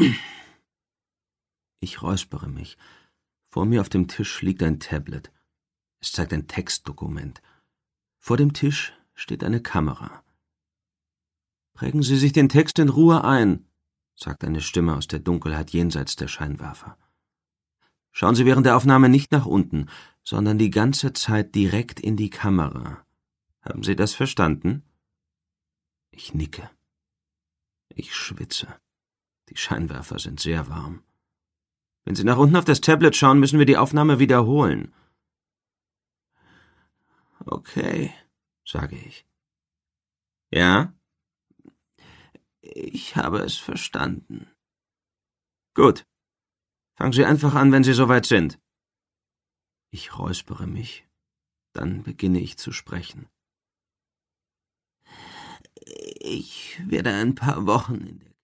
Ich räuspere mich. Vor mir auf dem Tisch liegt ein Tablet. Es zeigt ein Textdokument. Vor dem Tisch steht eine Kamera. »Prägen Sie sich den Text in Ruhe ein«, sagt eine Stimme aus der Dunkelheit jenseits der Scheinwerfer. »Schauen Sie während der Aufnahme nicht nach unten, sondern die ganze Zeit direkt in die Kamera. Haben Sie das verstanden?« Ich nicke. Ich schwitze. Die Scheinwerfer sind sehr warm. »Wenn Sie nach unten auf das Tablet schauen, müssen wir die Aufnahme wiederholen.« »Okay«, sage ich. »Ja?« »Ich habe es verstanden.« »Gut. Fangen Sie einfach an, wenn Sie soweit sind.« Ich räuspere mich. Dann beginne ich zu sprechen. »Ich werde ein paar Wochen in der